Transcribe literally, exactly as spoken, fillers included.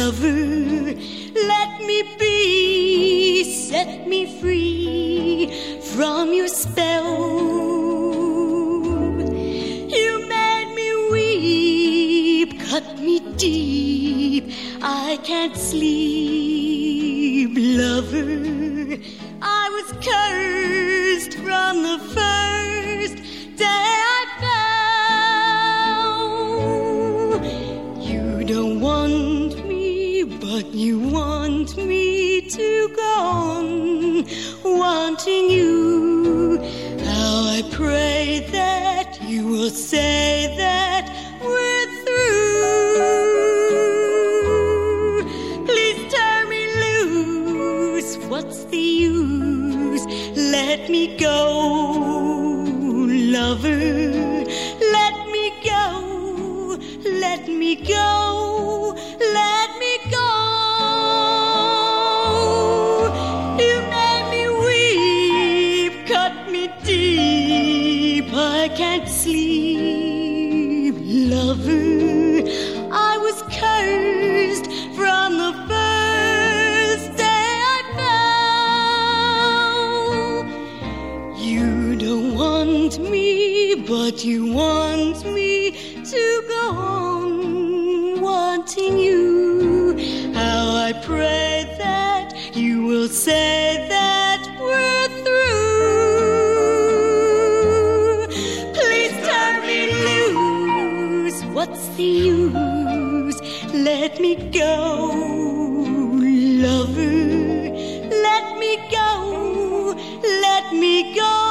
lover, let me be, set me free from your spell. You made me weep, cut me deep, I can't sleep, lover. I was cursed from the first day I fell. You don't want me, but you want me to go on wanting you. How I pray that you will say that we're through. Please turn me loose, what's the use? Let me go, lover. Let me go, let me go, let me go. You made me weep, cut me deep, I can't sleep, lover. I was cursed from the first day I fell. You don't want me, but you want me to go on wanting you. How I pray that you will say that we're through. Please turn me loose, what's the use? Let me go, lover. Let me go, let me go.